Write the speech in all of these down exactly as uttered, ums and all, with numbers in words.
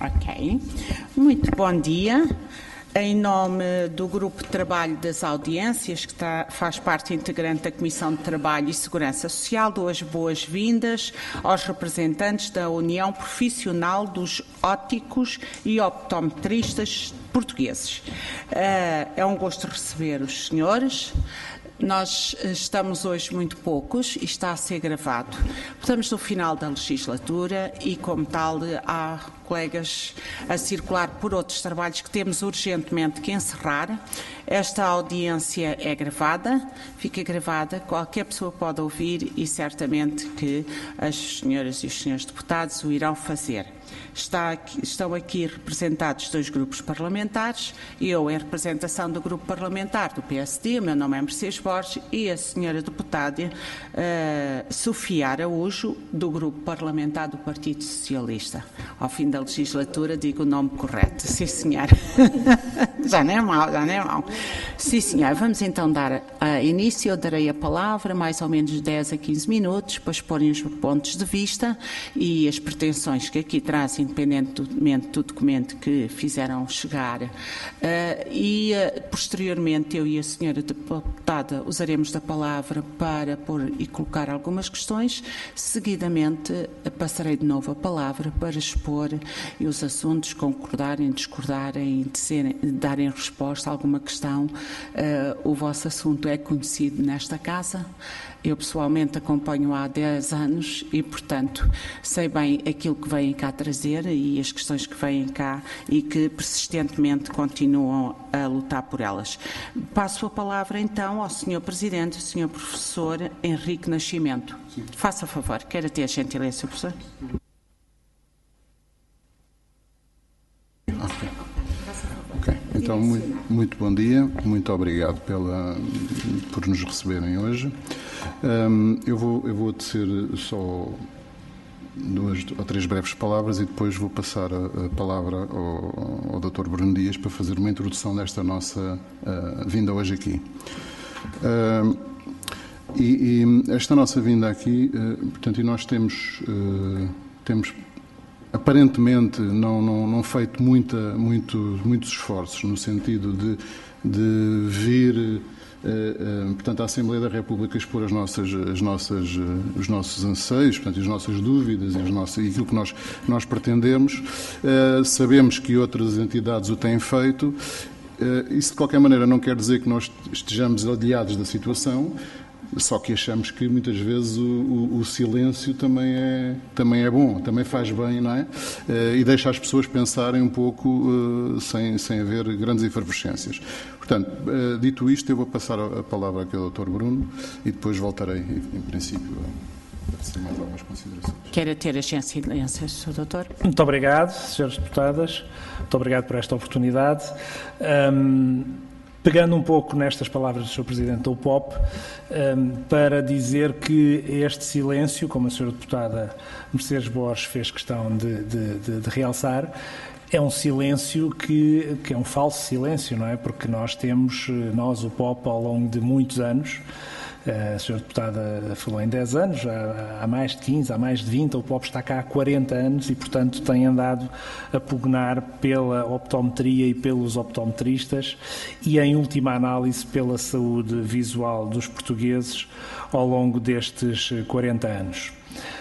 Ok. Muito bom dia. Em nome do Grupo de Trabalho das Audiências, que está, faz parte integrante da Comissão de Trabalho e Segurança Social, dou as boas-vindas aos representantes da União Profissional dos Ópticos e Optometristas Portugueses. É um gosto receber os senhores. Nós estamos hoje muito poucos e está a ser gravado. Estamos no final da legislatura e, como tal, há colegas a circular por outros trabalhos que temos urgentemente que encerrar. Esta audiência é gravada, fica gravada, qualquer pessoa pode ouvir e certamente que as senhoras e os senhores deputados o irão fazer. Está aqui, estão aqui representados dois grupos parlamentares, eu em representação do grupo parlamentar do P S D, o meu nome é Mercedes Borges, e a senhora deputada uh, Sofia Araújo, do grupo parlamentar do Partido Socialista. Ao fim da legislatura digo o nome correto. Sim, senhora. Já não é mau, já não é mau. Sim, senhora. Vamos então dar uh, início. Eu darei a palavra, mais ou menos dez a quinze minutos, para exporem os pontos de vista e as pretensões que aqui trazem, independentemente do documento que fizeram chegar. Uh, e, uh, posteriormente, eu e a senhora deputada usaremos da palavra para pôr e colocar algumas questões. Seguidamente, uh, passarei de novo a palavra para expor e os assuntos, concordarem, discordarem, disserem, darem resposta a alguma questão. Uh, o vosso assunto é conhecido nesta casa. Eu, pessoalmente, acompanho há dez anos e, portanto, sei bem aquilo que vêm cá trazer e as questões que vêm cá e que persistentemente continuam a lutar por elas. Passo a palavra, então, ao senhor Presidente, ao senhor Professor Henrique Nascimento. Sim. Faça favor, queira ter a gentileza, professor. Ok. Ok. Então, muito, muito bom dia, muito obrigado pela, por nos receberem hoje. Um, eu, vou, eu vou tecer só duas ou três breves palavras e depois vou passar a, a palavra ao, ao doutor Bruno Dias para fazer uma introdução desta nossa uh, vinda hoje aqui. Uh, e, e esta nossa vinda aqui, uh, portanto, e nós temos, uh, temos aparentemente não, não, não feito muita, muito, muitos esforços no sentido de, de vir Uh, uh, portanto, a Assembleia da República expor as nossas, as nossas, uh, os nossos anseios, portanto, as nossas dúvidas e, as nossas, e aquilo que nós, nós pretendemos. Uh, sabemos que outras entidades o têm feito. Uh, isso, de qualquer maneira, não quer dizer que nós estejamos aliados da situação, só que achamos que muitas vezes o, o, o silêncio também é, também é bom, também faz bem, não é? Uh, e deixa as pessoas pensarem um pouco uh, sem, sem haver grandes efervescências. Portanto, uh, dito isto, eu vou passar a, a palavra aqui ao doutor Bruno e depois voltarei, em princípio, a fazer mais algumas considerações. Quer ter a gentileza, senhor doutor? Muito obrigado, senhoras deputadas. Muito obrigado por esta oportunidade. Um, Pegando um pouco nestas palavras do senhor Presidente da U P O P, um, para dizer que este silêncio, como a senhora Deputada Mercedes Borges fez questão de, de, de, de realçar, é um silêncio que, que é um falso silêncio, não é? Porque nós temos, nós, o P O P, ao longo de muitos anos, a senhora Deputada falou em dez anos, há mais de quinze, há mais de vinte, o P O P está cá há quarenta anos e, portanto, tem andado a pugnar pela optometria e pelos optometristas e, em última análise, pela saúde visual dos portugueses ao longo destes quarenta anos.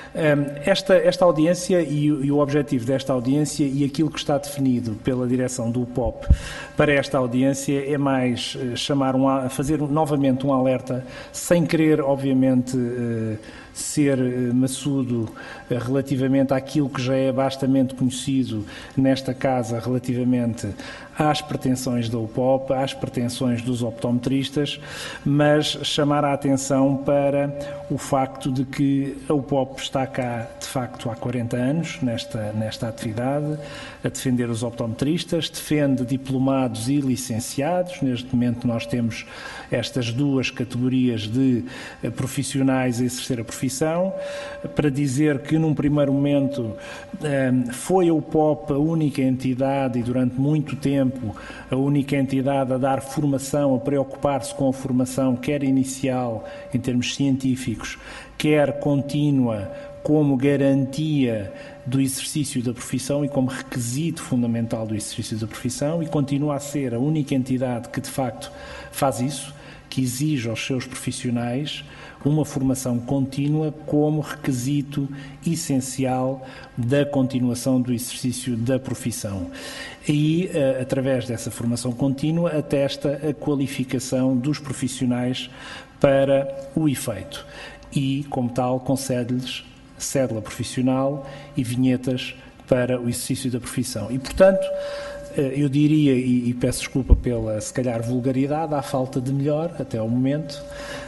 Esta, esta audiência e, e o objetivo desta audiência e aquilo que está definido pela direção do U P O P para esta audiência é mais chamar um, fazer novamente um alerta, sem querer, obviamente, ser maçudo relativamente àquilo que já é bastante conhecido nesta casa relativamente às pretensões da U P O P, às pretensões dos optometristas, mas chamar a atenção para o facto de que a U P O P está cá, de facto, há quarenta anos, nesta, nesta atividade, a defender os optometristas, defende diplomados e licenciados. Neste momento nós temos estas duas categorias de profissionais a exercer a profissão, para dizer que num primeiro momento foi a U P O P a única entidade e durante muito tempo a única entidade a dar formação, a preocupar-se com a formação, quer inicial em termos científicos, quer contínua como garantia do exercício da profissão e como requisito fundamental do exercício da profissão, e continua a ser a única entidade que, de facto, faz isso, que exige aos seus profissionais uma formação contínua como requisito essencial da continuação do exercício da profissão. E, através dessa formação contínua, atesta a qualificação dos profissionais para o efeito e, como tal, concede-lhes cédula profissional e vinhetas para o exercício da profissão. E, portanto, eu diria, e peço desculpa pela, se calhar, vulgaridade, à falta de melhor, até ao momento,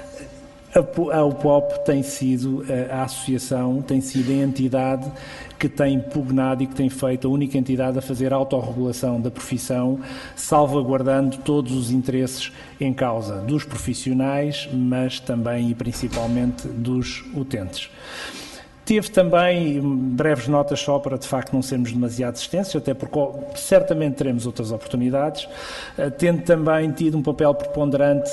a U P O P tem sido a associação, tem sido a entidade que tem pugnado e que tem feito a única entidade a fazer a autorregulação da profissão, salvaguardando todos os interesses em causa dos profissionais, mas também e principalmente dos utentes. Teve também breves notas só para, de facto, não sermos demasiado extensos, até porque certamente teremos outras oportunidades, tendo também tido um papel preponderante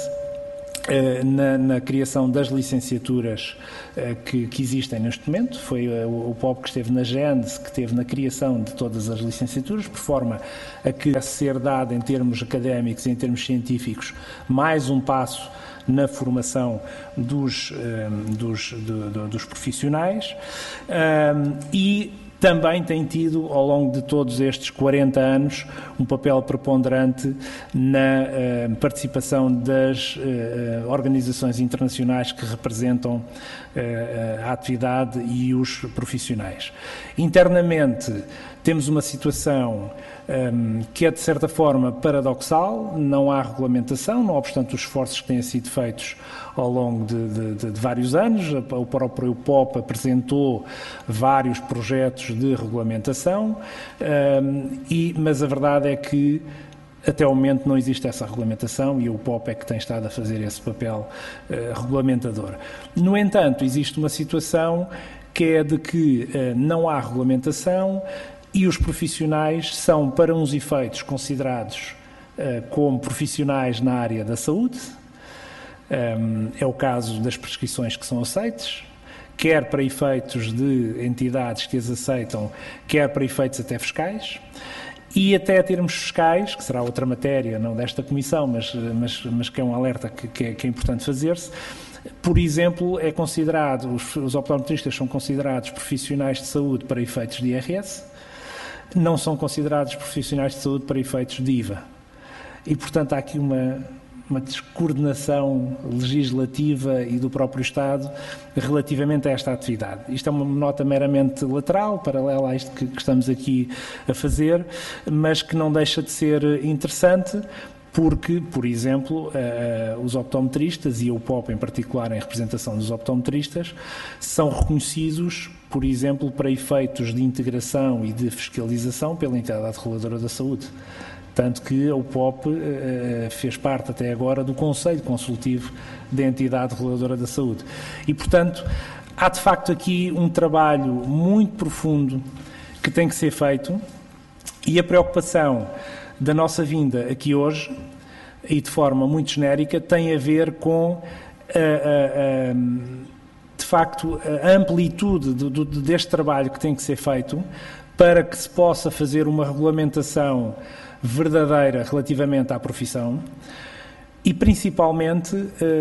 Na, na criação das licenciaturas uh, que, que existem neste momento. Foi uh, o P O P que esteve na gênese, que esteve na criação de todas as licenciaturas, por forma a que a ser dado em termos académicos e em termos científicos mais um passo na formação dos, uh, dos, do, do, dos profissionais uh, e também tem tido, ao longo de todos estes quarenta anos, um papel preponderante na uh, participação das uh, organizações internacionais que representam uh, a atividade e os profissionais. Internamente, temos uma situação um, que é, de certa forma, paradoxal. Não há regulamentação, não obstante os esforços que têm sido feitos ao longo de, de, de vários anos. O próprio P O P apresentou vários projetos de regulamentação, um, e, mas a verdade é que até ao momento não existe essa regulamentação e o P O P é que tem estado a fazer esse papel uh, regulamentador. No entanto, existe uma situação que é de que uh, não há regulamentação e os profissionais são, para uns efeitos, considerados uh, como profissionais na área da saúde. Um, é o caso das prescrições que são aceites, quer para efeitos de entidades que as aceitam, quer para efeitos até fiscais. E até termos fiscais, que será outra matéria, não desta comissão, mas, mas, mas que é um alerta que, que, é, que é importante fazer-se. Por exemplo, é considerado, os, os optometristas são considerados profissionais de saúde para efeitos de I R S, não são considerados profissionais de saúde para efeitos de I V A. E, portanto, há aqui uma, uma descoordenação legislativa e do próprio Estado relativamente a esta atividade. Isto é uma nota meramente lateral, paralela a isto que, que estamos aqui a fazer, mas que não deixa de ser interessante, porque, por exemplo, uh, os optometristas, e o P O P em particular em representação dos optometristas, são reconhecidos, por exemplo, para efeitos de integração e de fiscalização pela entidade reguladora da saúde. Tanto que o P O P uh, fez parte até agora do Conselho Consultivo da entidade reguladora da saúde. E, portanto, há de facto aqui um trabalho muito profundo que tem que ser feito, e a preocupação da nossa vinda aqui hoje, e de forma muito genérica, tem a ver com, a, a, a, de facto, a amplitude do, do, deste trabalho que tem que ser feito para que se possa fazer uma regulamentação verdadeira relativamente à profissão e, principalmente,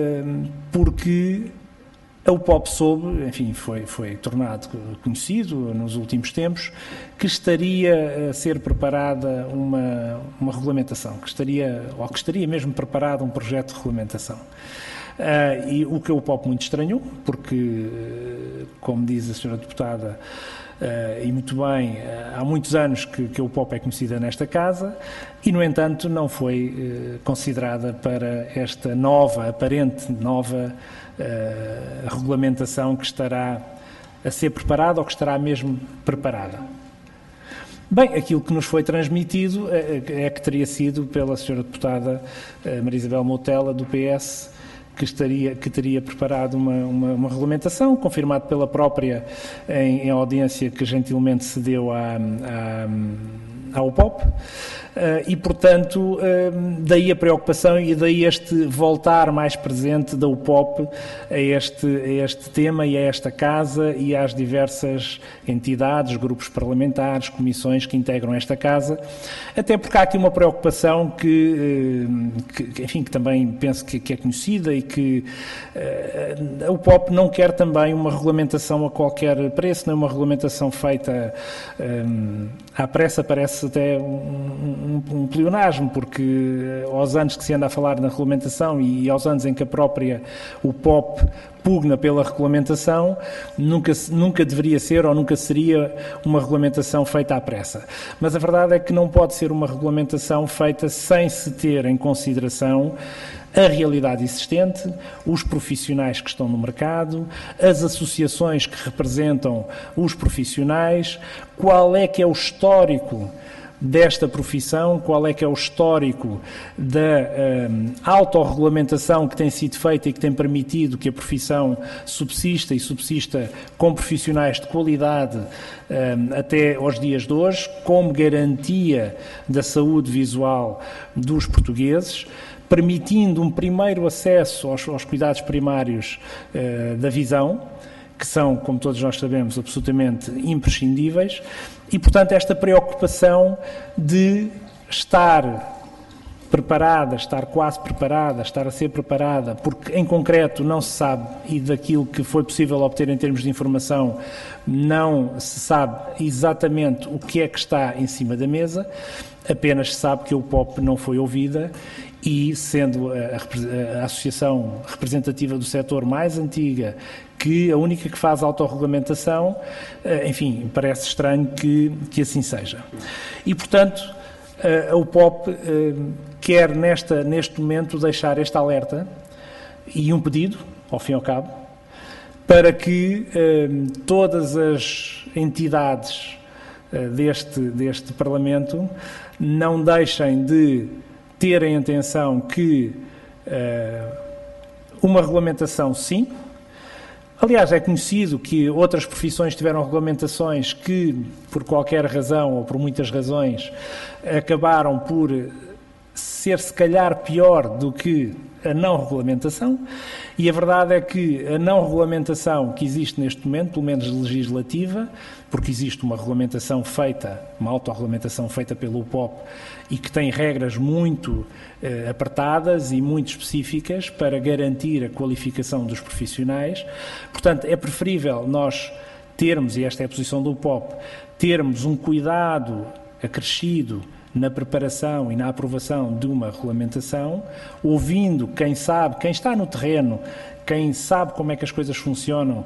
porque a U P O P soube, enfim, foi, foi tornado conhecido nos últimos tempos, que estaria a ser preparada uma, uma regulamentação, que estaria, ou que estaria mesmo preparado um projeto de regulamentação. Uh, e o que a U P O P muito estranhou, porque, como diz a senhora deputada, uh, e muito bem, uh, há muitos anos que, que a U P O P é conhecida nesta casa, e, no entanto, não foi uh, considerada para esta nova, aparente nova Uh, regulamentação que estará a ser preparada ou que estará mesmo preparada. Bem, aquilo que nos foi transmitido é, é que teria sido pela senhora deputada uh, Maria Isabel Moutela, do P S, que, estaria, que teria preparado uma, uma, uma regulamentação, confirmado pela própria em, em audiência que gentilmente se deu à, à, à U P O P, e, portanto, daí a preocupação e daí este voltar mais presente da U P O P a este, a este tema e a esta casa e às diversas entidades, grupos parlamentares, comissões que integram esta casa, até porque há aqui uma preocupação que, que enfim, que também penso que, que é conhecida e que a U P O P não quer também uma regulamentação a qualquer preço, nem uma regulamentação feita um, à pressa, parece até um, um, um pleonasmo, porque aos anos que se anda a falar na regulamentação e aos anos em que a própria U P O P pugna pela regulamentação, nunca, nunca deveria ser ou nunca seria uma regulamentação feita à pressa. Mas a verdade é que não pode ser uma regulamentação feita sem se ter em consideração a realidade existente, os profissionais que estão no mercado, as associações que representam os profissionais, qual é que é o histórico desta profissão, qual é que é o histórico da um, autorregulamentação que tem sido feita e que tem permitido que a profissão subsista e subsista com profissionais de qualidade um, até aos dias de hoje, como garantia da saúde visual dos portugueses, permitindo um primeiro acesso aos, aos cuidados primários uh, da visão, que são, como todos nós sabemos, absolutamente imprescindíveis, e, portanto, esta preocupação de estar preparada, estar quase preparada, estar a ser preparada, porque em concreto não se sabe, e daquilo que foi possível obter em termos de informação, não se sabe exatamente o que é que está em cima da mesa, apenas se sabe que a U P O P não foi ouvida e, sendo a, a associação representativa do setor mais antiga, que a única que faz autorregulamentação, enfim, parece estranho que, que assim seja. E, portanto, a U P O P quer nesta, neste momento deixar este alerta e um pedido, ao fim e ao cabo, para que todas as entidades deste, deste Parlamento não deixem de ter em atenção que uma regulamentação, sim. Aliás, é conhecido que outras profissões tiveram regulamentações que, por qualquer razão ou por muitas razões, acabaram por ser, se calhar, pior do que a não regulamentação, e a verdade é que a não regulamentação que existe neste momento, pelo menos legislativa, porque existe uma regulamentação feita, uma autorregulamentação feita pelo U P O P e que tem regras muito eh, apertadas e muito específicas para garantir a qualificação dos profissionais. Portanto, é preferível nós termos, e esta é a posição do U P O P, termos um cuidado acrescido na preparação e na aprovação de uma regulamentação, ouvindo quem sabe, quem está no terreno, quem sabe como é que as coisas funcionam,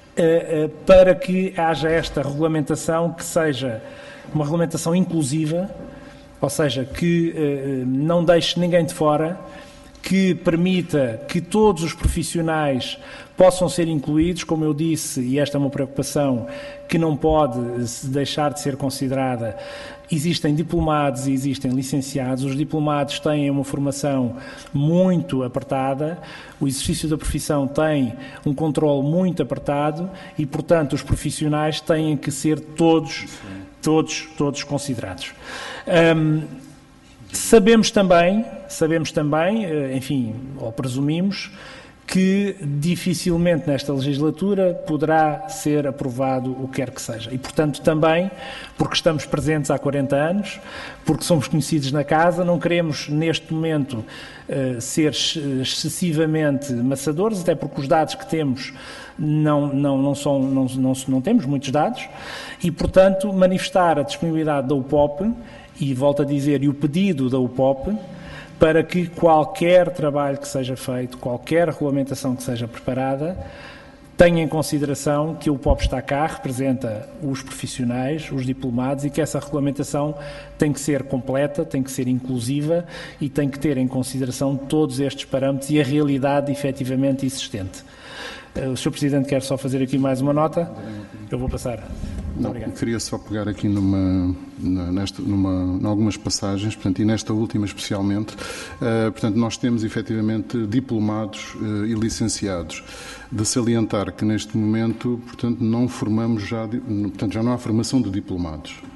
para que haja esta regulamentação que seja uma regulamentação inclusiva, ou seja, que não deixe ninguém de fora, que permita que todos os profissionais possam ser incluídos, como eu disse, e esta é uma preocupação que não pode deixar de ser considerada. Existem diplomados e existem licenciados. Os diplomados têm uma formação muito apertada, o exercício da profissão tem um controle muito apertado e, portanto, os profissionais têm que ser todos, todos, todos considerados. Um, sabemos também, sabemos também, enfim, ou presumimos, que dificilmente nesta legislatura poderá ser aprovado o que quer que seja. E, portanto, também, porque estamos presentes há quarenta anos, porque somos conhecidos na casa, não queremos, neste momento, ser excessivamente maçadores, até porque os dados que temos não, não, não, são, não, não, não temos muitos dados, e, portanto, manifestar a disponibilidade da U P O P, e volto a dizer, e o pedido da U P O P, para que qualquer trabalho que seja feito, qualquer regulamentação que seja preparada, tenha em consideração que a U P O P está cá, representa os profissionais, os diplomados, e que essa regulamentação tem que ser completa, tem que ser inclusiva e tem que ter em consideração todos estes parâmetros e a realidade efetivamente existente. O senhor Presidente quer só fazer aqui mais uma nota? Eu vou passar. Não, queria só pegar aqui numa, nesta, numa, em algumas passagens, portanto, e nesta última especialmente. Uh, portanto, nós temos efetivamente diplomados uh, e licenciados. De salientar que neste momento, portanto, não formamos já, portanto, já não há formação de diplomados.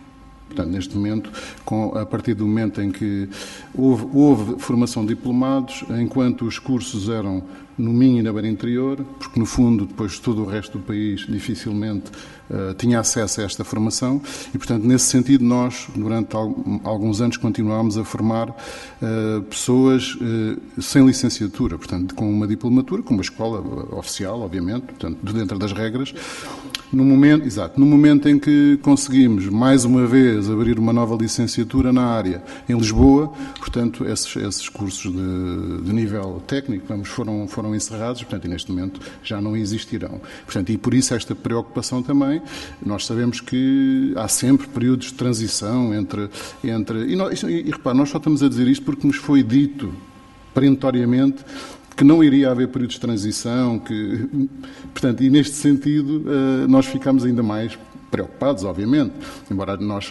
Portanto, neste momento, com, a partir do momento em que houve, houve formação de diplomados, enquanto os cursos eram no Minho e na Beira Interior, porque no fundo depois todo o resto do país dificilmente uh, tinha acesso a esta formação e, portanto, nesse sentido nós, durante alguns anos, continuámos a formar uh, pessoas uh, sem licenciatura, portanto, com uma diplomatura, com uma escola oficial, obviamente, portanto, dentro das regras. No momento, exato, no momento em que conseguimos, mais uma vez, abrir uma nova licenciatura na área em Lisboa, portanto, esses, esses cursos de, de nível técnico vamos, foram, foram encerrados, portanto, e neste momento já não existirão. Portanto, e por isso esta preocupação também, nós sabemos que há sempre períodos de transição entre... entre e, nós, e, e repare, nós só estamos a dizer isto porque nos foi dito perentoriamente que não iria haver períodos de transição, que, portanto, e neste sentido nós ficamos ainda mais preocupados, obviamente, embora nós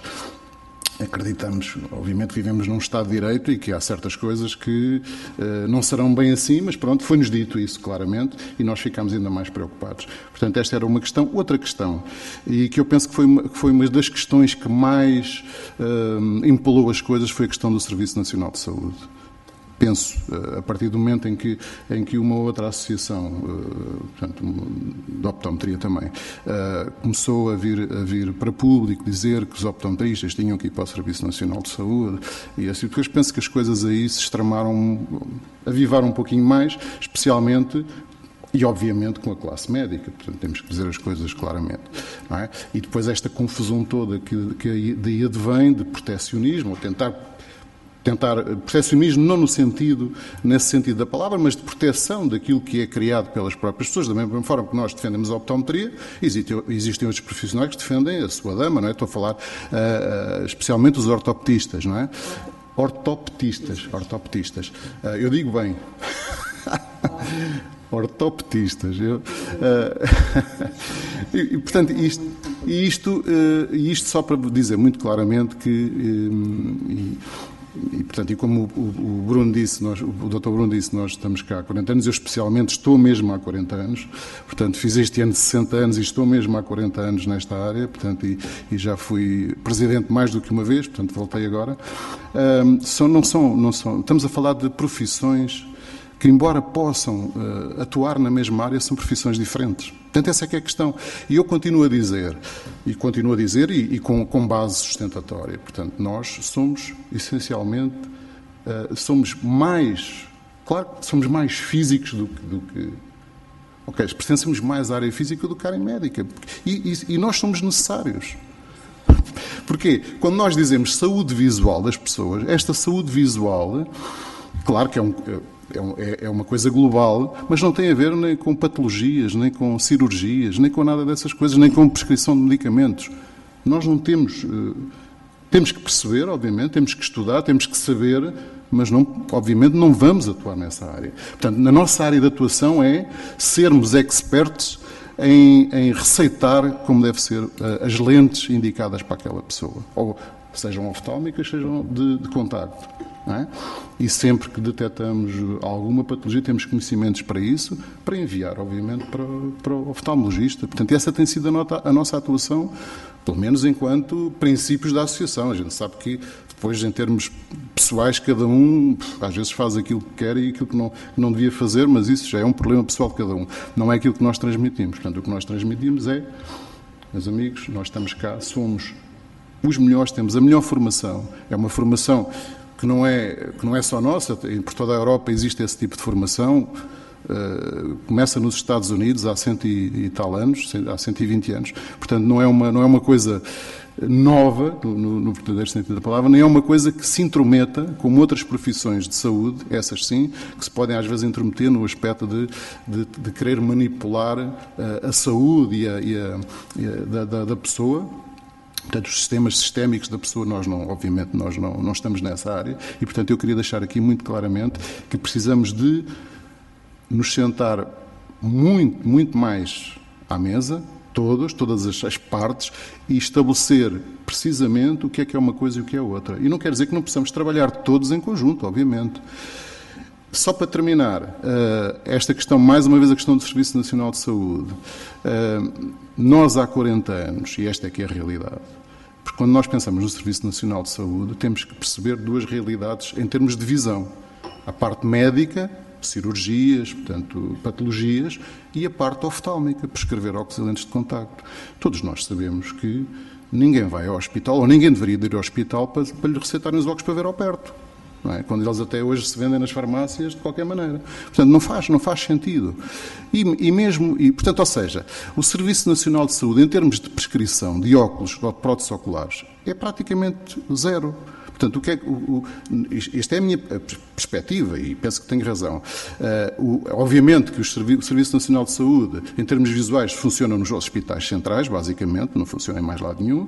acreditamos, obviamente vivemos num Estado de Direito e que há certas coisas que uh, não serão bem assim, mas pronto, foi-nos dito isso claramente e nós ficamos ainda mais preocupados. Portanto, esta era uma questão. Outra questão, e que eu penso que foi uma, que foi uma das questões que mais uh, empolou as coisas, foi a questão do Serviço Nacional de Saúde. Penso, a partir do momento em que, em que uma outra associação, portanto, de optometria também, começou a vir, a vir para público dizer que os optometristas tinham que ir para o Serviço Nacional de Saúde, e assim, depois penso que as coisas aí se extremaram, avivaram um pouquinho mais, especialmente e, obviamente, com a classe médica. Portanto, temos que dizer as coisas claramente. Não é? E depois esta confusão toda que, que daí advém de protecionismo, ou tentar tentar protecionismo não no sentido, nesse sentido da palavra, mas de proteção daquilo que é criado pelas próprias pessoas. Da mesma forma que nós defendemos a optometria, existem, existem outros profissionais que defendem a sua dama, não é? Estou a falar uh, uh, especialmente os ortopedistas, não é? Ortopedistas, ortopedistas. Uh, eu digo bem. Ortopedistas. Eu, uh, e, e, portanto, isto, isto, uh, isto só para dizer muito claramente que... Uh, e, E, portanto, e como o, o Bruno disse, nós, o doutor Bruno disse, nós estamos cá há quarenta anos, eu especialmente estou mesmo há quarenta anos, portanto, fiz este ano sessenta anos e estou mesmo há quarenta anos nesta área, portanto, e, e já fui presidente mais do que uma vez, portanto, voltei agora. Um, são, não são, não são, estamos a falar de profissões que, embora possam uh, atuar na mesma área, são profissões diferentes. Portanto, essa é que é a questão. E eu continuo a dizer, e continuo a dizer, e, e com, com base sustentatória, portanto, nós somos, essencialmente, uh, somos mais, claro, somos mais físicos do que... Do que ok, pertencemos mais à área física do que à área médica. E, e, e nós somos necessários. Porquê? Quando nós dizemos saúde visual das pessoas, esta saúde visual, claro que é um... É uma coisa global, mas não tem a ver nem com patologias, nem com cirurgias, nem com nada dessas coisas, nem com prescrição de medicamentos. Nós não temos... Temos que perceber, obviamente, temos que estudar, temos que saber, mas, não, obviamente, não vamos atuar nessa área. Portanto, na nossa área de atuação é sermos expertos em, em receitar como deve ser as lentes indicadas para aquela pessoa. Ou sejam oftálmicas, sejam de, de contacto. Não é? E sempre que detectamos alguma patologia, temos conhecimentos para isso, para enviar, obviamente, para, para o oftalmologista. Portanto, essa tem sido a, nota, a nossa atuação, pelo menos enquanto princípios da associação. A gente sabe que, depois, em termos pessoais, cada um, às vezes, faz aquilo que quer e aquilo que não, que não devia fazer, mas isso já é um problema pessoal de cada um. Não é aquilo que nós transmitimos. Portanto, o que nós transmitimos é, meus amigos, nós estamos cá, somos os melhores, temos a melhor formação. É uma formação... que não é, que não é só nossa, por toda a Europa existe esse tipo de formação, uh, começa nos Estados Unidos há cento e, e tal anos, há cento e vinte anos, portanto não é uma, não é uma coisa nova, no, no verdadeiro sentido da palavra, nem é uma coisa que se intrometa, como outras profissões de saúde, essas sim, que se podem às vezes intrometer no aspecto de, de, de querer manipular uh, a saúde e a, e a, e a, da, da, da pessoa. Portanto, os sistemas sistémicos da pessoa, nós não, obviamente, nós não, não estamos nessa área e, portanto, eu queria deixar aqui muito claramente que precisamos de nos sentar muito, muito mais à mesa, todos, todas as, as partes, e estabelecer precisamente o que é que é uma coisa e o que é outra. E não quer dizer que não possamos trabalhar todos em conjunto, obviamente. Só para terminar, esta questão, mais uma vez a questão do Serviço Nacional de Saúde. Nós há quarenta anos, e esta é que é a realidade, Porque quando nós pensamos no Serviço Nacional de Saúde, temos que perceber duas realidades em termos de visão. A parte médica, cirurgias, portanto, patologias, e a parte oftálmica, prescrever óculos e lentes de contacto. Todos nós sabemos que ninguém vai ao hospital, ou ninguém deveria ir ao hospital para, para lhe receitarem os óculos para ver ao perto. Não é? Quando eles até hoje se vendem nas farmácias de qualquer maneira. Portanto, não faz, não faz sentido. E, e mesmo, e, portanto, ou seja, o Serviço Nacional de Saúde, em termos de prescrição de óculos ou de próteses oculares, é praticamente zero. Portanto, o que é, o, o, esta é a minha perspectiva e penso que tenho razão. Uh, o, obviamente que o Servi- o Serviço Nacional de Saúde, em termos visuais, funciona nos hospitais centrais, basicamente, não funciona em mais lado nenhum, uh,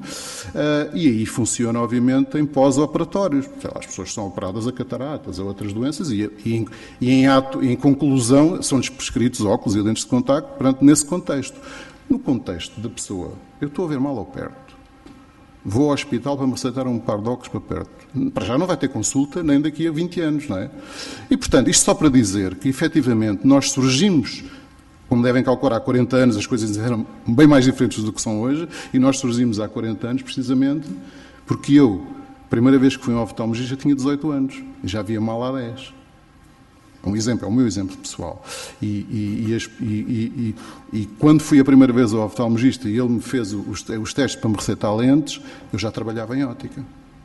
e aí funciona, obviamente, em pós-operatórios. As pessoas são operadas a cataratas, a outras doenças, e, e, em, e em, ato, em conclusão, são-lhes prescritos óculos e lentes de contacto, portanto, nesse contexto. No contexto da pessoa, eu estou a ver mal ao perto. Vou ao hospital para me receitar um par de óculos para perto. Para já não vai ter consulta nem daqui a vinte anos, não é? E, portanto, isto só para dizer que, efetivamente, nós surgimos, como devem calcular, há quarenta anos as coisas eram bem mais diferentes do que são hoje, e nós surgimos há quarenta anos, precisamente, porque eu, a primeira vez que fui a um oftalmologista, tinha dezoito anos, e já via mal há dez. É um exemplo, é o meu exemplo pessoal. E, e, e, as, e, e, e, e quando fui a primeira vez ao oftalmologista e ele me fez os, os testes para me receitar lentes, eu já trabalhava em óptica.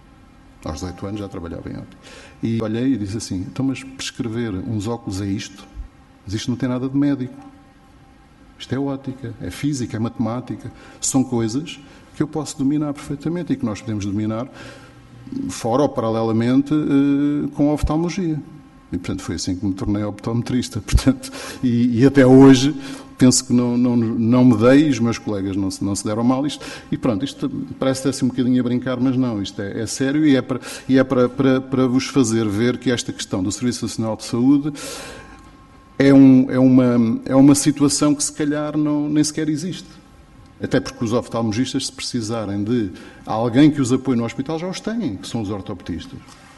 Aos dezoito anos já trabalhava em óptica. E olhei e disse assim, então mas prescrever uns óculos é isto? Mas isto não tem nada de médico. Isto é óptica, é física, é matemática. São coisas que eu posso dominar perfeitamente e que nós podemos dominar fora ou paralelamente eh, com a oftalmologia. E, portanto, foi assim que me tornei optometrista. Portanto, e, e até hoje penso que não, não, não me dei e os meus colegas não se, não se deram mal. Isto, e pronto, isto parece ter-se um bocadinho a brincar, mas não, isto é, é sério e é, para, e é para, para, para vos fazer ver que esta questão do Serviço Nacional de Saúde é, um, é, uma, é uma situação que se calhar não, nem sequer existe. Até porque os oftalmologistas, se precisarem de alguém que os apoie no hospital, já os têm, que são os ortopedistas.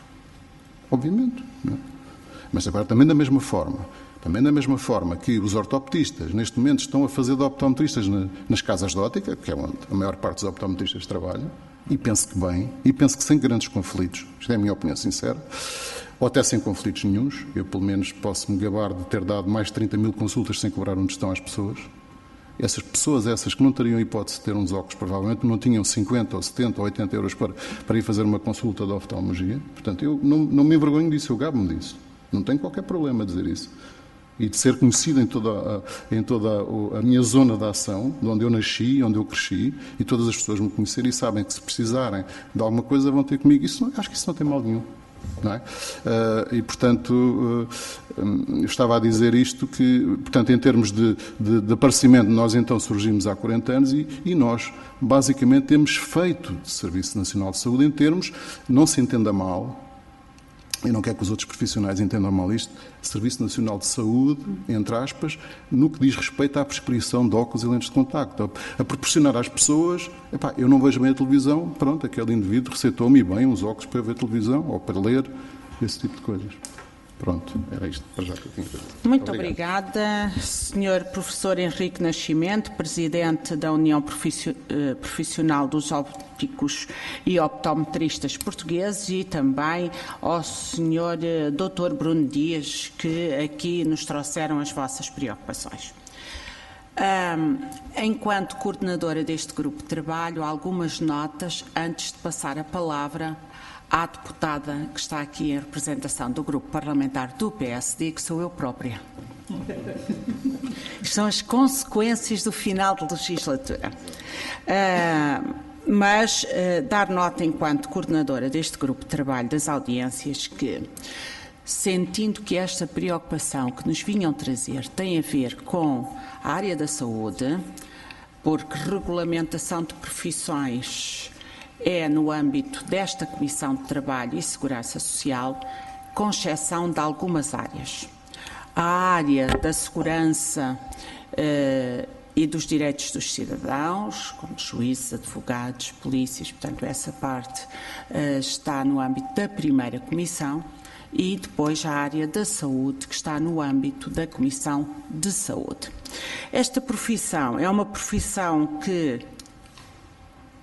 Obviamente, não é? Mas agora também da mesma forma, também da mesma forma que os ortopedistas neste momento estão a fazer de optometristas na, nas casas de óptica, que é onde a maior parte dos optometristas trabalha, e penso que bem, e penso que sem grandes conflitos, isto é a minha opinião sincera, ou até sem conflitos nenhuns, eu pelo menos posso me gabar de ter dado mais de trinta mil consultas sem cobrar um tostão às pessoas. Essas pessoas, essas que não teriam hipótese de ter uns óculos, provavelmente não tinham cinquenta ou setenta ou oitenta euros para, para ir fazer uma consulta de oftalmologia. Portanto, eu não, não me envergonho disso, eu gabo-me disso. Não tenho qualquer problema a dizer isso. E de ser conhecido em toda, a, em toda a, a minha zona de ação, de onde eu nasci, onde eu cresci, e todas as pessoas me conhecerem e sabem que se precisarem de alguma coisa vão ter comigo. Isso não, acho que isso não tem mal nenhum. Não é? Uh, e, portanto, uh, eu estava a dizer isto que, portanto, em termos de, de, de aparecimento, nós então surgimos há quarenta anos e, e nós, basicamente, temos feito de Serviço Nacional de Saúde em termos, não se entenda mal, e não quero que os outros profissionais entendam mal isto, Serviço Nacional de Saúde, entre aspas, no que diz respeito à prescrição de óculos e lentes de contacto, a, a proporcionar às pessoas, epá, eu não vejo bem a televisão, pronto, aquele indivíduo receitou-me bem uns óculos para ver televisão, ou para ler, esse tipo de coisas. Pronto, era isto para já que eu tinha que dizer. Muito obrigada, senhor Professor Henrique Nascimento, Presidente da União Profissional dos Ópticos e Optometristas Portugueses, e também ao senhor doutor Bruno Dias, que aqui nos trouxeram as vossas preocupações. Um, enquanto coordenadora deste grupo de trabalho, algumas notas antes de passar a palavra à deputada que está aqui em representação do grupo parlamentar do P S D, que sou eu própria. São as consequências do final de legislatura. Uh, mas uh, dar nota enquanto coordenadora deste grupo de trabalho das audiências que, sentindo que esta preocupação que nos vinham trazer tem a ver com a área da saúde, porque regulamentação de profissões é no âmbito desta Comissão de Trabalho e Segurança Social, com exceção de algumas áreas. A área da segurança eh, e dos direitos dos cidadãos, como juízes, advogados, polícias, portanto, essa parte eh, está no âmbito da primeira Comissão, e depois a área da saúde, que está no âmbito da Comissão de Saúde. Esta profissão é uma profissão que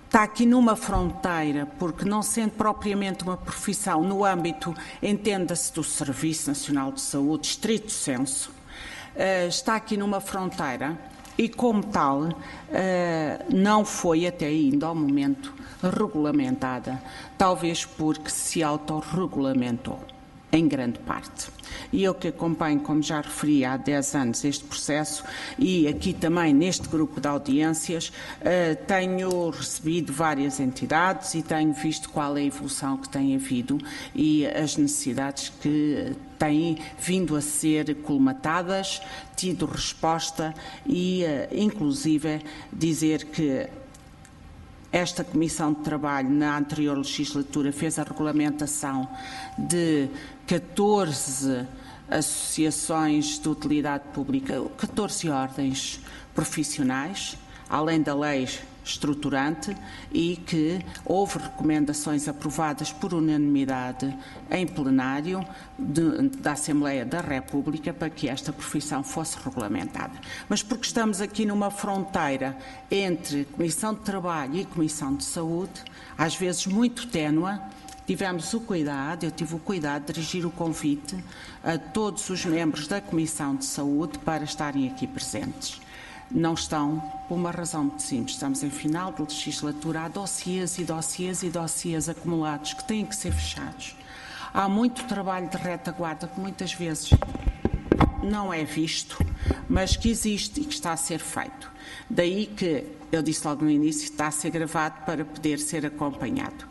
está aqui numa fronteira, porque não sendo propriamente uma profissão no âmbito, entenda-se, do Serviço Nacional de Saúde, estrito senso, está aqui numa fronteira e, como tal, não foi até ainda ao momento regulamentada, talvez porque se autorregulamentou, em grande parte. E eu que acompanho, como já referi, há dez anos este processo e aqui também neste grupo de audiências, tenho recebido várias entidades e tenho visto qual é a evolução que tem havido e as necessidades que têm vindo a ser colmatadas, tido resposta e, inclusive, dizer que esta Comissão de Trabalho, na anterior legislatura, fez a regulamentação de catorze associações de utilidade pública, catorze ordens profissionais, além da lei estruturante, e que houve recomendações aprovadas por unanimidade em plenário de, da Assembleia da República para que esta profissão fosse regulamentada. Mas porque estamos aqui numa fronteira entre Comissão de Trabalho e Comissão de Saúde, às vezes muito ténue, tivemos o cuidado, eu tive o cuidado de dirigir o convite a todos os membros da Comissão de Saúde para estarem aqui presentes. Não estão por uma razão muito simples. Estamos em final de legislatura, há dossiês e dossiês e dossiês acumulados que têm que ser fechados. Há muito trabalho de retaguarda que muitas vezes não é visto, mas que existe e que está a ser feito. Daí que, eu disse logo no início, está a ser gravado para poder ser acompanhado.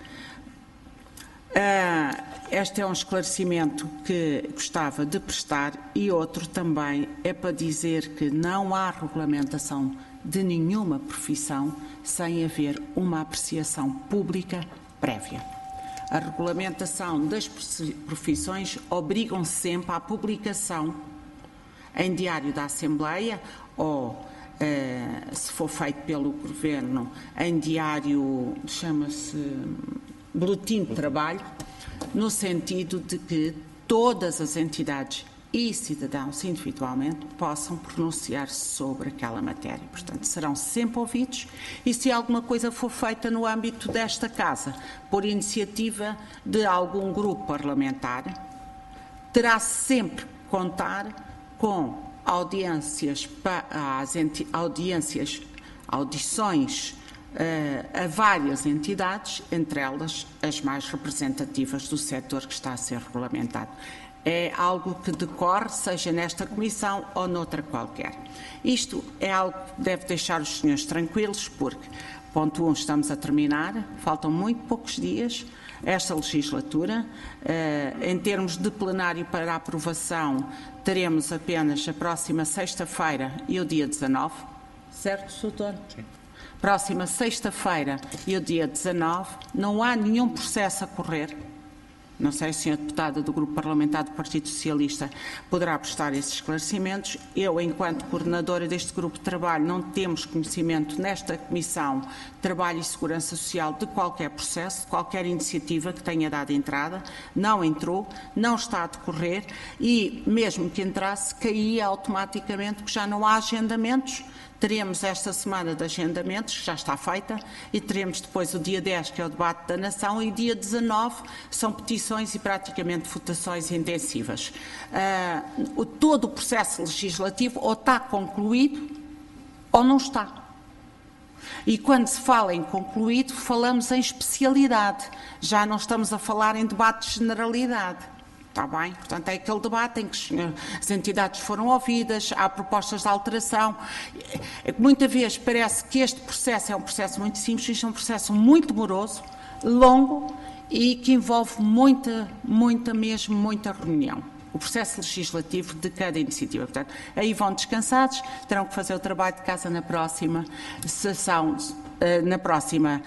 Uh, este é um esclarecimento que gostava de prestar e outro também é para dizer que não há regulamentação de nenhuma profissão sem haver uma apreciação pública prévia. A regulamentação das profissões obrigam sempre à publicação em diário da Assembleia ou, uh, se for feito pelo Governo, em diário, chama-se Boletim de Trabalho, no sentido de que todas as entidades e cidadãos individualmente possam pronunciar-se sobre aquela matéria. Portanto, serão sempre ouvidos e se alguma coisa for feita no âmbito desta Casa, por iniciativa de algum grupo parlamentar, terá sempre que contar com audiências, as audiências, audições a várias entidades, entre elas as mais representativas do setor que está a ser regulamentado. É algo que decorre, seja nesta comissão ou noutra qualquer. Isto é algo que deve deixar os senhores tranquilos, porque, ponto um, estamos a terminar, faltam muito poucos dias esta legislatura. Em termos de plenário para a aprovação, teremos apenas a próxima sexta-feira e o dia dezanove, certo, doutor? Sim. Próxima sexta-feira e o dia dezanove, não há nenhum processo a correr. Não sei se a senhora deputada do Grupo Parlamentar do Partido Socialista poderá prestar esses esclarecimentos. Eu, enquanto coordenadora deste Grupo de Trabalho, não temos conhecimento nesta Comissão de Trabalho e Segurança Social de qualquer processo, de qualquer iniciativa que tenha dado entrada. Não entrou, não está a decorrer e, mesmo que entrasse, caía automaticamente, porque já não há agendamentos. Teremos esta semana de agendamentos, que já está feita, e teremos depois o dia dez, que é o debate da nação, e o dia dezanove são petições e praticamente votações intensivas. Uh, o, todo o processo legislativo ou está concluído ou não está. E quando se fala em concluído, falamos em especialidade, já não estamos a falar em debate de generalidade. Está bem? Portanto, é aquele debate em que as entidades foram ouvidas, há propostas de alteração. Muitas vezes parece que este processo é um processo muito simples, isto é um processo muito demoroso, longo e que envolve muita, muita mesmo, muita reunião. O processo legislativo de cada iniciativa. Portanto, aí vão descansados, terão que fazer o trabalho de casa na próxima sessão, na próxima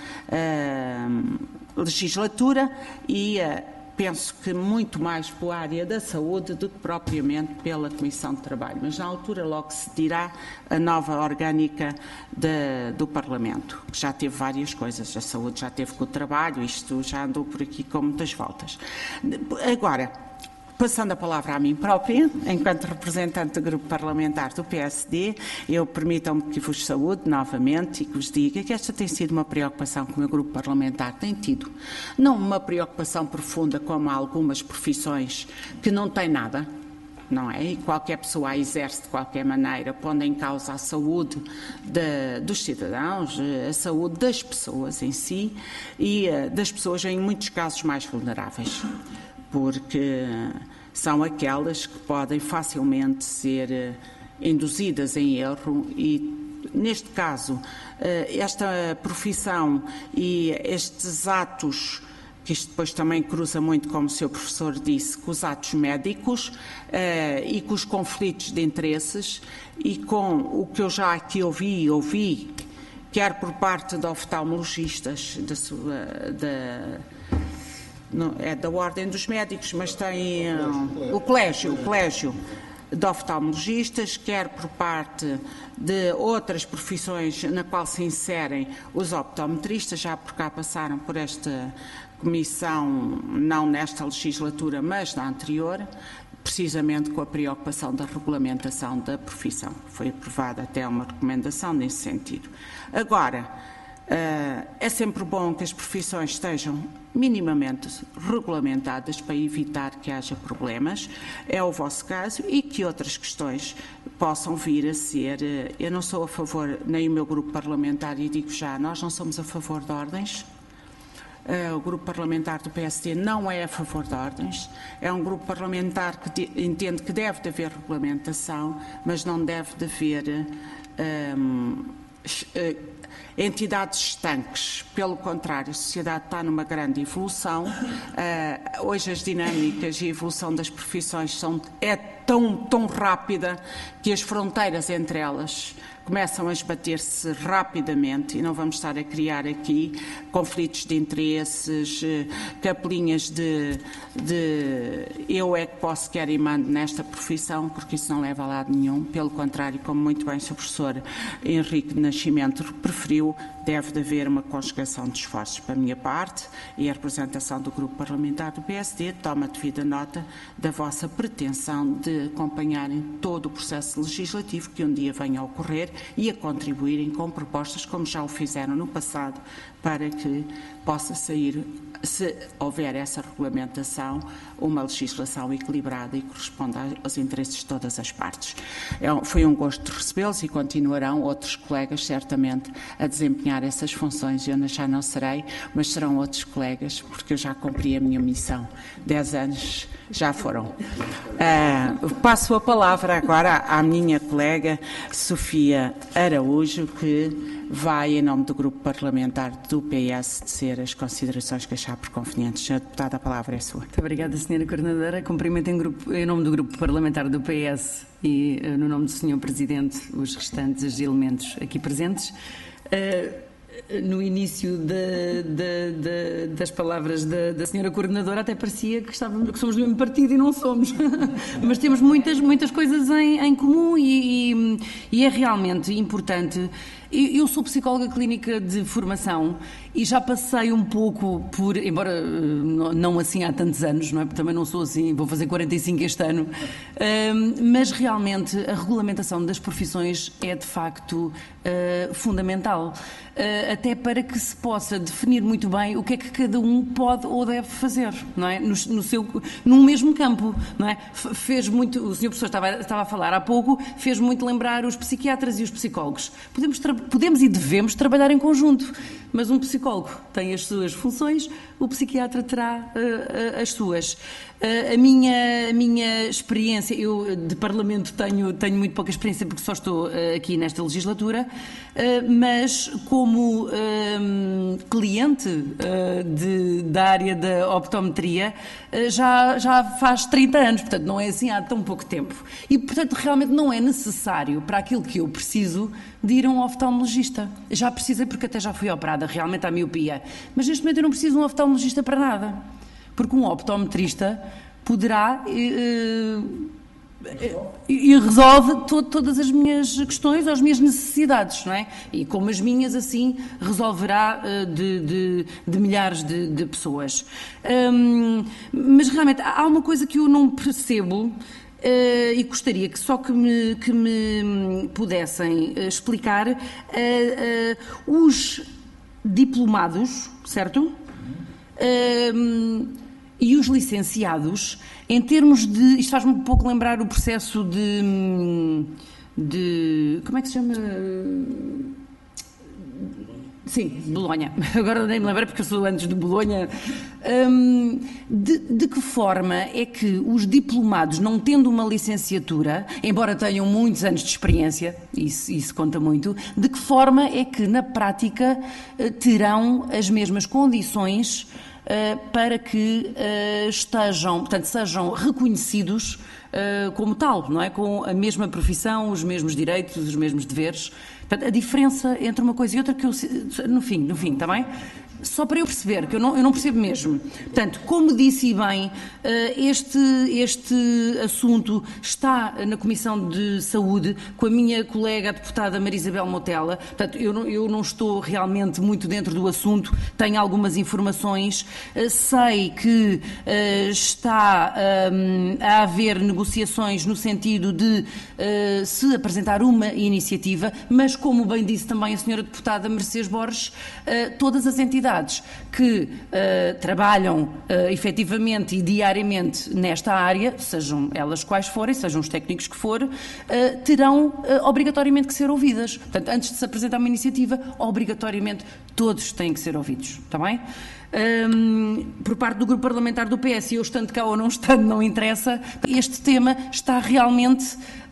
uh, legislatura e uh, penso que muito mais pela área da saúde do que propriamente pela Comissão de Trabalho. Mas na altura logo se dirá a nova orgânica de, do Parlamento, que já teve várias coisas. A saúde já teve com o trabalho, isto já andou por aqui com muitas voltas. Agora, passando a palavra a mim própria, enquanto representante do grupo parlamentar do P S D, eu permitam-me que vos saúde novamente e que vos diga que esta tem sido uma preocupação que o meu grupo parlamentar tem tido. Não uma preocupação profunda como algumas profissões que não têm nada, não é? E qualquer pessoa a exerce de qualquer maneira, pondo em causa a saúde de, dos cidadãos, a saúde das pessoas em si e das pessoas em muitos casos mais vulneráveis, porque são aquelas que podem facilmente ser induzidas em erro e, neste caso, esta profissão e estes atos, que isto depois também cruza muito, como o senhor professor disse, com os atos médicos e com os conflitos de interesses e com o que eu já aqui ouvi e ouvi, quer por parte de oftalmologistas da sua... Da, Não, é da Ordem dos Médicos, mas tem um, o colégio, o colégio de oftalmologistas, quer por parte de outras profissões na qual se inserem os optometristas, já por cá passaram por esta comissão, não nesta legislatura, mas na anterior, precisamente com a preocupação da regulamentação da profissão. Foi aprovada até uma recomendação nesse sentido. Agora, Uh, é sempre bom que as profissões estejam minimamente regulamentadas para evitar que haja problemas, é o vosso caso, e que outras questões possam vir a ser. Uh, eu não sou a favor, nem o meu grupo parlamentar, e digo já, nós não somos a favor de ordens. Uh, o grupo parlamentar do P S D não é a favor de ordens, é um grupo parlamentar que de, entende que deve de haver regulamentação, mas não deve de haver um, uh, entidades estanques. Pelo contrário, a sociedade está numa grande evolução. Uh, hoje as dinâmicas e a evolução das profissões são, é tão, tão rápida que as fronteiras entre elas começam a esbater-se rapidamente e não vamos estar a criar aqui conflitos de interesses, capelinhas de, de eu é que posso, quero e mando nesta profissão, porque isso não leva a lado nenhum. Pelo contrário, como muito bem o senhor professor Henrique de Nascimento preferiu, deve de haver uma conjugação de esforços para a minha parte, e a representação do grupo parlamentar do P S D toma devida nota da vossa pretensão de acompanharem todo o processo legislativo que um dia venha a ocorrer e a contribuírem com propostas, como já o fizeram no passado, para que possa sair, se houver essa regulamentação, uma legislação equilibrada e que corresponda aos interesses de todas as partes. É, foi um gosto recebê-los e continuarão outros colegas, certamente, a desempenhar essas funções. Eu já não serei, mas serão outros colegas, porque eu já cumpri a minha missão. Dez anos já foram. Uh, passo a palavra agora à minha colega Sofia Araújo, que vai, em nome do grupo parlamentar do P S, tecer as considerações que achar por convenientes. Senhora Deputada, a palavra é sua. Muito obrigada, senhora Coordenadora. Cumprimento em, grupo, em nome do grupo parlamentar do P S e no nome do senhor Presidente os restantes elementos aqui presentes. Uh, No início de, de, de, das palavras da, da senhora Coordenadora até parecia que, estávamos, que somos do mesmo partido e não somos, mas temos muitas, muitas coisas em, em comum e, e, e é realmente importante. Eu sou psicóloga clínica de formação e já passei um pouco por, embora não assim há tantos anos, não é? Porque também não sou assim, vou fazer quarenta e cinco este ano, mas realmente a regulamentação das profissões é de facto fundamental, até para que se possa definir muito bem o que é que cada um pode ou deve fazer, não é? No, no seu, num mesmo campo, não é? Fez muito, o senhor professor estava, estava a falar há pouco, fez muito lembrar os psiquiatras e os psicólogos. Podemos trabalhar Podemos e devemos trabalhar em conjunto, mas um psicólogo tem as suas funções, o psiquiatra terá uh, uh, as suas. Uh, a, minha, a minha experiência, eu de Parlamento tenho, tenho muito pouca experiência porque só estou uh, aqui nesta legislatura, uh, mas como uh, cliente uh, de, da área da optometria uh, já, já faz trinta anos, portanto não é assim há tão pouco tempo. E portanto realmente não é necessário para aquilo que eu preciso de ir a um oftalmologista. Já precisei porque até já fui operada realmente à miopia, mas neste momento eu não preciso de um oftalmologista para nada, porque um optometrista poderá eh, e resolve to, todas as minhas questões ou as minhas necessidades, não é? E como as minhas, assim, resolverá uh, de, de, de milhares de, de pessoas. Um, mas realmente há uma coisa que eu não percebo uh, e gostaria que só que me, que me pudessem uh, explicar. Uh, uh, os diplomados, certo? Uh, e os licenciados, em termos de... Isto faz-me um pouco lembrar o processo de... de como é que se chama? Sim, Bolonha. Agora nem me lembro porque eu sou antes de Bolonha. Hum, de, de que forma é que os diplomados, não tendo uma licenciatura, embora tenham muitos anos de experiência, isso, isso conta muito, de que forma é que, na prática, terão as mesmas condições Uh, para que uh, estejam, portanto, sejam reconhecidos uh, como tal, não é? Com a mesma profissão, os mesmos direitos, os mesmos deveres. Portanto, a diferença entre uma coisa e outra, que eu, no fim, no fim, está bem? Só para eu perceber, que eu não, eu não percebo mesmo. Portanto, como disse bem, este, este assunto está na Comissão de Saúde com a minha colega a deputada Marisabel Motela. Portanto, eu não, eu não estou realmente muito dentro do assunto, tenho algumas informações, sei que está a haver negociações no sentido de se apresentar uma iniciativa, mas como bem disse também a senhora deputada Mercedes Borges, todas as entidades que uh, trabalham uh, efetivamente e diariamente nesta área, sejam elas quais forem, sejam os técnicos que forem, uh, terão uh, obrigatoriamente que ser ouvidas. Portanto, antes de se apresentar uma iniciativa, obrigatoriamente todos têm que ser ouvidos. Está bem? Um, por parte do grupo parlamentar do P S, eu estando cá ou não estando, não interessa, este tema está realmente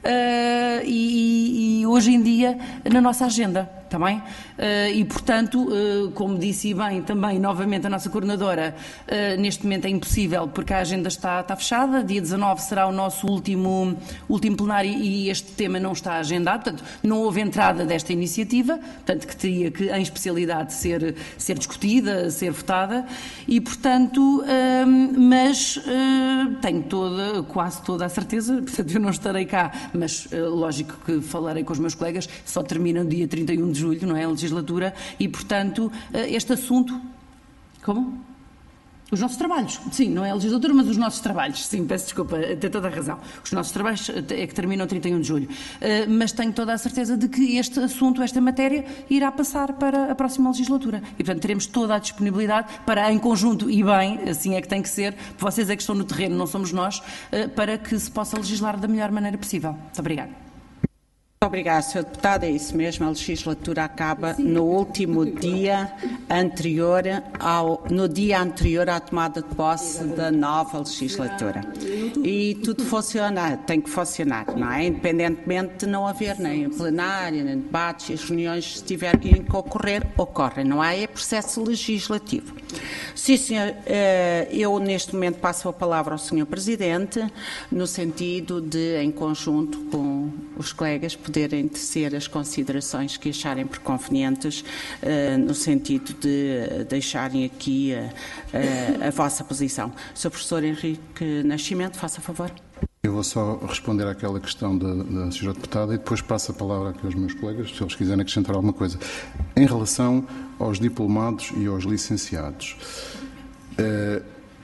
uh, e, e hoje em dia na nossa agenda, está bem? Uh, e portanto, uh, como disse bem também novamente a nossa coordenadora, uh, neste momento é impossível porque a agenda está, está fechada, dia dezanove será o nosso último, último plenário e este tema não está agendado, portanto não houve entrada desta iniciativa, portanto que teria que em especialidade ser, ser discutida, ser votada. E, portanto, hum, mas hum, tenho toda, quase toda a certeza, portanto eu não estarei cá, mas hum, lógico que falarei com os meus colegas, só termina no dia trinta e um de julho, não é, a legislatura, e, portanto, hum, este assunto... Como? Os nossos trabalhos, sim, não é a legislatura, mas os nossos trabalhos, sim, peço desculpa, tem toda a razão. Os nossos trabalhos é que terminam trinta e um de julho. Uh, mas tenho toda a certeza de que este assunto, esta matéria, irá passar para a próxima legislatura. E, portanto, teremos toda a disponibilidade para, em conjunto, e bem, assim é que tem que ser, vocês é que estão no terreno, não somos nós, uh, para que se possa legislar da melhor maneira possível. Muito obrigada. Muito obrigada, senhora Deputada. É isso mesmo, a legislatura acaba no último dia anterior ao, no dia anterior à tomada de posse da nova legislatura. E tudo funciona, tem que funcionar, não é? Independentemente de não haver nem plenário, nem debates, e as reuniões, se tiverem que ocorrer, ocorrem, não é? É processo legislativo. Sim, senhor, eu neste momento passo a palavra ao senhor Presidente, no sentido de, em conjunto com os colegas, poderem tecer as considerações que acharem por convenientes, uh, no sentido de deixarem aqui uh, uh, a vossa posição. senhor Professor Henrique Nascimento, faça favor. Eu vou só responder àquela questão da, da senhora Deputada e depois passo a palavra aqui aos meus colegas, se eles quiserem acrescentar alguma coisa. Em relação aos diplomados e aos licenciados, uh,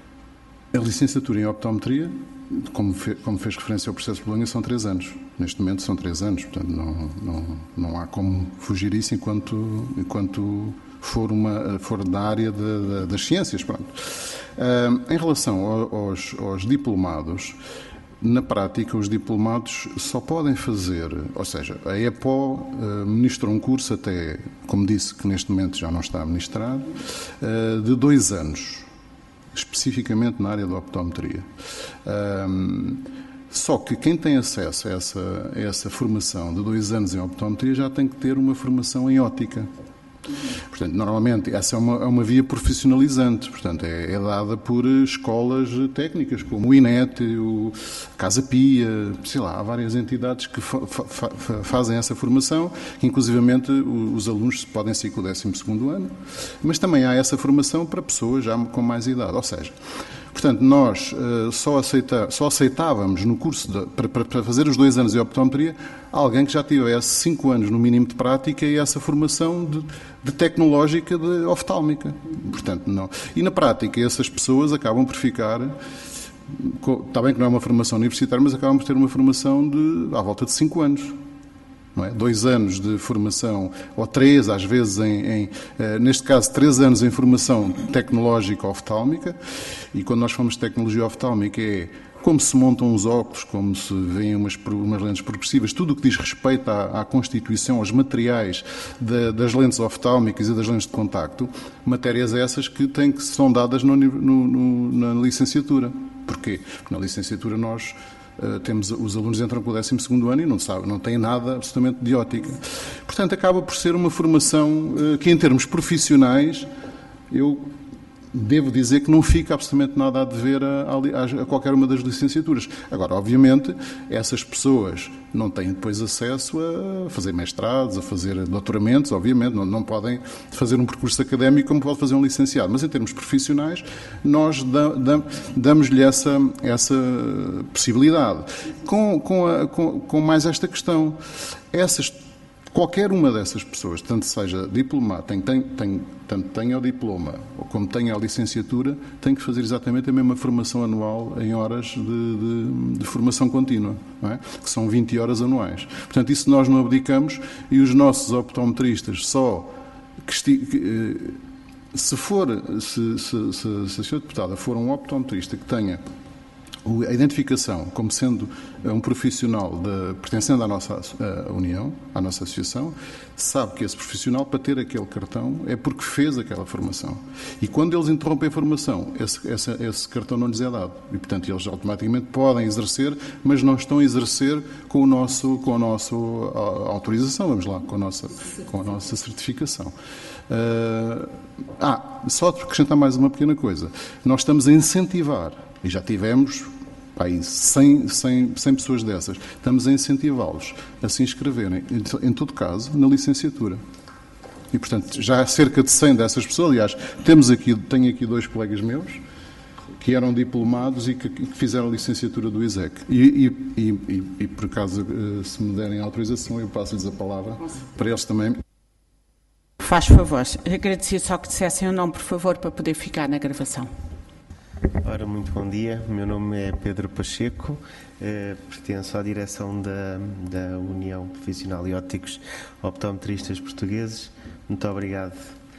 a licenciatura em optometria, como, fe, como fez referência ao processo de Bolonha, são três anos. Neste momento são três anos, portanto não, não, não há como fugir isso enquanto, enquanto for, uma, for da área de, de, das ciências. Pronto. Uh, em relação aos, aos diplomados, na prática os diplomados só podem fazer, ou seja, a E P O uh, ministra um curso até, como disse, que neste momento já não está a ministrar, uh, de dois anos. Especificamente na área da optometria. Um, só que quem tem acesso a essa, a essa formação de dois anos em optometria já tem que ter uma formação em óptica. Portanto, normalmente essa é uma, é uma via profissionalizante, portanto é, é dada por escolas técnicas como o I N E T, o Casa Pia, sei lá, há várias entidades que fa, fa, fa, fazem essa formação, que inclusivamente os alunos podem sair com o décimo segundo ano, mas também há essa formação para pessoas já com mais idade, ou seja, Portanto, nós uh, só, aceita, só aceitávamos no curso, de, para, para fazer os dois anos de optometria, alguém que já tivesse cinco anos no mínimo de prática e essa formação de, de tecnológica de oftálmica. Portanto, não. E na prática, essas pessoas acabam por ficar... Está bem que não é uma formação universitária, mas acabam por ter uma formação de, à volta de cinco anos. Não é? Dois anos de formação, ou três, às vezes, em, em, neste caso, três anos em formação tecnológica oftálmica. E quando nós falamos de tecnologia oftálmica é como se montam os óculos, como se vêem umas, umas lentes progressivas, tudo o que diz respeito à, à constituição, aos materiais de, das lentes oftálmicas e das lentes de contacto, matérias essas que, têm, que são dadas no, no, no, na licenciatura. Porquê? Porque na licenciatura nós uh, temos, os alunos entram com o décimo segundo ano e não, sabe, não têm nada absolutamente de ótica. Portanto, acaba por ser uma formação uh, que, em termos profissionais, eu... devo dizer que não fica absolutamente nada a dever a, a, a qualquer uma das licenciaturas. Agora, obviamente, essas pessoas não têm depois acesso a fazer mestrados, a fazer doutoramentos, obviamente, não, não podem fazer um percurso académico como pode fazer um licenciado, mas em termos profissionais nós da, da, damos-lhe essa, essa possibilidade. Com, com, a, com, com mais esta questão, essas qualquer uma dessas pessoas, tanto seja diplomado, tem, tem, tem, tanto tenha o diploma como tenha a licenciatura, tem que fazer exatamente a mesma formação anual em horas de, de, de formação contínua, não é? Que são vinte horas anuais. Portanto, isso nós não abdicamos e os nossos optometristas só... Que, se for, se, se, se, se a senhora deputada for um optometrista que tenha a identificação como sendo um profissional de, pertencendo à nossa à União, à nossa associação, sabe que esse profissional, para ter aquele cartão, é porque fez aquela formação. E quando eles interrompem a formação, esse, esse, esse cartão não lhes é dado. E, portanto, eles automaticamente podem exercer, mas não estão a exercer com, o nosso, com a nossa autorização, vamos lá, com a nossa, com a nossa certificação. Uh, ah, só acrescentar mais uma pequena coisa. Nós estamos a incentivar, e já tivemos aí, cem, cem, cem pessoas dessas, estamos a incentivá-los a se inscreverem, em todo caso, na licenciatura. E, portanto, já há cerca de cem dessas pessoas, aliás, temos aqui, tenho aqui dois colegas meus, que eram diplomados e que, que fizeram a licenciatura do ISEC. E, e, e, e, e por acaso, se me derem autorização, eu passo-lhes a palavra, para eles também. Faz favor, agradecia só que dissessem o nome, por favor, para poder ficar na gravação. Ora, muito bom dia. O meu nome é Pedro Pacheco, eh, pertenço à direção da, da União Profissional e Ópticos Optometristas Portugueses. Muito obrigado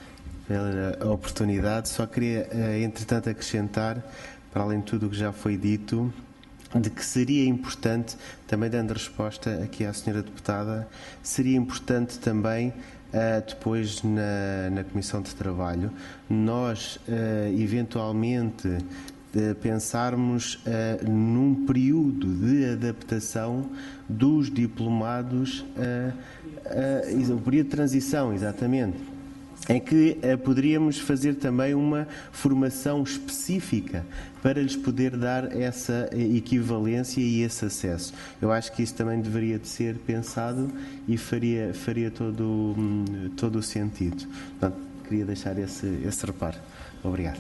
pela oportunidade. Só queria, eh, entretanto, acrescentar, para além de tudo o que já foi dito, de que seria importante, também dando resposta aqui à senhora deputada, seria importante também Uh, depois na, na Comissão de Trabalho, nós uh, eventualmente uh, pensarmos uh, num período de adaptação dos diplomados, uh, uh, o período de transição, exatamente, em que uh, poderíamos fazer também uma formação específica para lhes poder dar essa equivalência e esse acesso. Eu acho que isso também deveria de ser pensado e faria, faria todo, todo o sentido. Portanto, queria deixar esse, esse reparo. Obrigado.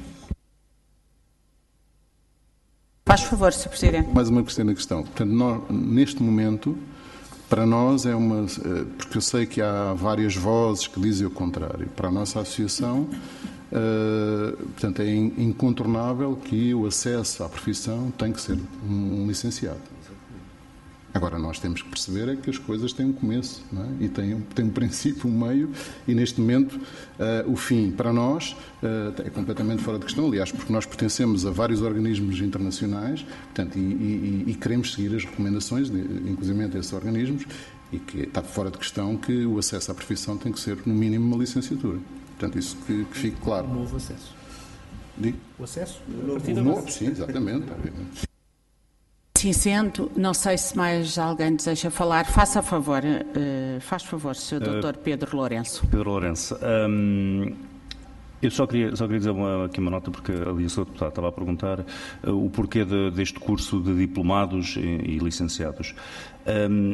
Faz favor, senhor Presidente. Mais uma pequena questão. Portanto, nós, neste momento, para nós é uma... Porque eu sei que há várias vozes que dizem o contrário. Para a nossa associação... Uh, portanto, é incontornável que o acesso à profissão tem que ser um, um licenciado. Agora, nós temos que perceber é que as coisas têm um começo, não é? E têm, têm um princípio, um meio, e neste momento uh, o fim, para nós, uh, é completamente fora de questão, aliás, porque nós pertencemos a vários organismos internacionais, portanto, e, e, e queremos seguir as recomendações, de, inclusive a esses organismos, e que está fora de questão que o acesso à profissão tem que ser, no mínimo, uma licenciatura. Portanto, isso que, que fique claro. O novo acesso. Digo? O acesso? O novo, o novo sim, exatamente. Sim, sendo, não sei se mais alguém deseja falar. Faça favor, uh, faz favor, senhor doutor Pedro Lourenço. Pedro Lourenço. Um, eu só queria, só queria dizer uma, aqui uma nota, porque ali a senhora deputada estava a perguntar uh, o porquê de, deste curso de diplomados e, e licenciados. Um,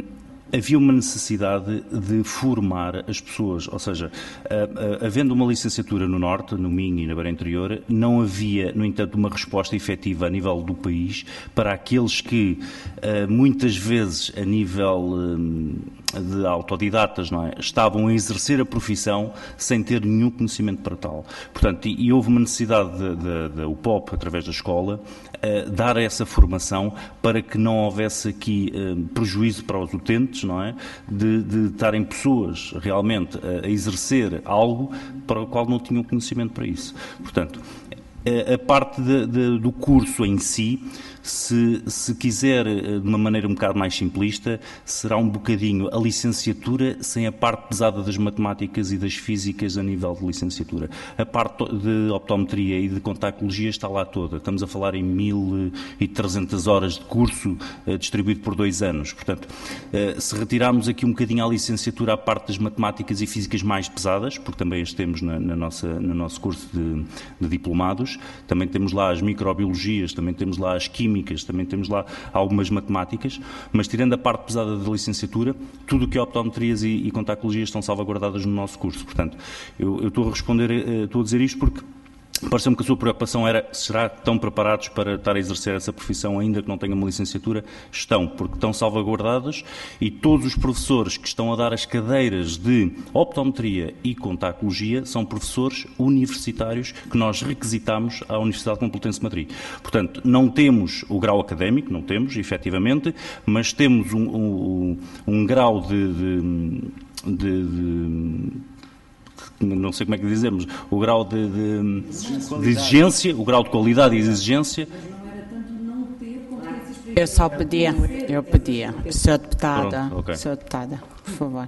havia uma necessidade de formar as pessoas, ou seja, uh, uh, havendo uma licenciatura no Norte, no Minho e na Beira Interior, não havia, no entanto, uma resposta efetiva a nível do país para aqueles que, uh, muitas vezes, a nível uh, de autodidatas, não é, estavam a exercer a profissão sem ter nenhum conhecimento para tal. Portanto, e, e houve uma necessidade da U P O P, através da escola, uh, dar essa formação para que não houvesse aqui uh, prejuízo para os utentes, não é, de, de estarem pessoas realmente a, a exercer algo para o qual não tinham conhecimento para isso. Portanto, a, a parte de, de, do curso em si, se, se quiser de uma maneira um bocado mais simplista, será um bocadinho a licenciatura sem a parte pesada das matemáticas e das físicas a nível de licenciatura. A parte de optometria e de contactologia está lá toda. Estamos a falar em mil e trezentas horas de curso eh, distribuído por dois anos. Portanto, eh, se retirarmos aqui um bocadinho a licenciatura à parte das matemáticas e físicas mais pesadas, porque também as temos na, na nossa, no nosso curso de, de diplomados, também temos lá as microbiologias, também temos lá as químicas, também temos lá algumas matemáticas, mas tirando a parte pesada da licenciatura, tudo o que é optometrias e, e contactologias estão salvaguardadas no nosso curso. Portanto, eu, eu estou a responder, estou a dizer isto porque pareceu-me que a sua preocupação era: será que estão preparados para estar a exercer essa profissão ainda que não tenham uma licenciatura? Estão, porque estão salvaguardados, e todos os professores que estão a dar as cadeiras de optometria e contactologia são professores universitários que nós requisitamos à Universidade Complutense de Madrid. Portanto, não temos o grau académico, não temos, efetivamente, mas temos um, um, um grau de, de, de, de não sei como é que dizemos, o grau de, de, de exigência, o grau de qualidade e de exigência. Eu só pedia, eu pedia, senhora Deputada, Pronto, okay. senhora Deputada, por favor.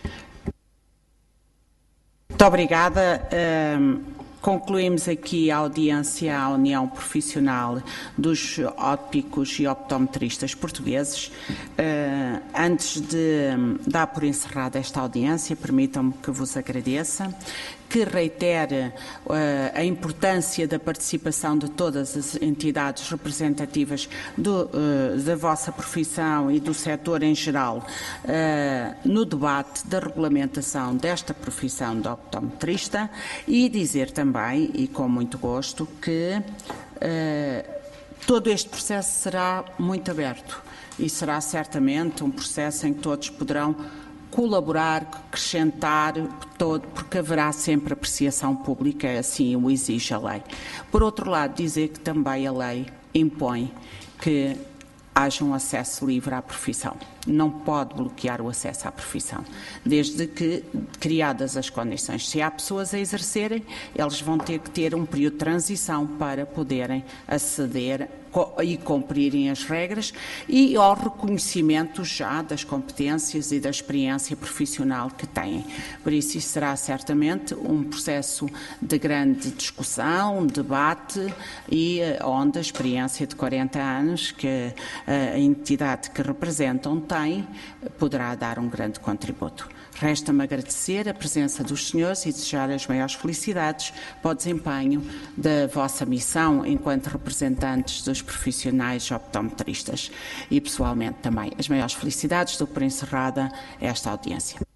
Muito obrigada. Um, Concluímos aqui a audiência à União Profissional dos Ópticos e Optometristas Portugueses. Uh, antes de dar por encerrada esta audiência, permitam-me que vos agradeça, que reitere uh, a importância da participação de todas as entidades representativas do, uh, da vossa profissão e do setor em geral uh, no debate da regulamentação desta profissão de optometrista, e dizer também, e com muito gosto, que uh, todo este processo será muito aberto e será certamente um processo em que todos poderão colaborar, acrescentar, todo, porque haverá sempre apreciação pública, assim o exige a lei. Por outro lado, dizer que também a lei impõe que haja um acesso livre à profissão. Não pode bloquear o acesso à profissão, desde que, criadas as condições. Se há pessoas a exercerem, eles vão ter que ter um período de transição para poderem aceder e cumprirem as regras, e ao reconhecimento já das competências e da experiência profissional que têm. Por isso, isso será certamente um processo de grande discussão, debate, e onde a experiência de quarenta anos que a entidade que representam tem, poderá dar um grande contributo. Resta-me agradecer a presença dos senhores e desejar as maiores felicidades para o desempenho da vossa missão enquanto representantes dos profissionais optometristas, e pessoalmente também as maiores felicidades. Dou por encerrada esta audiência.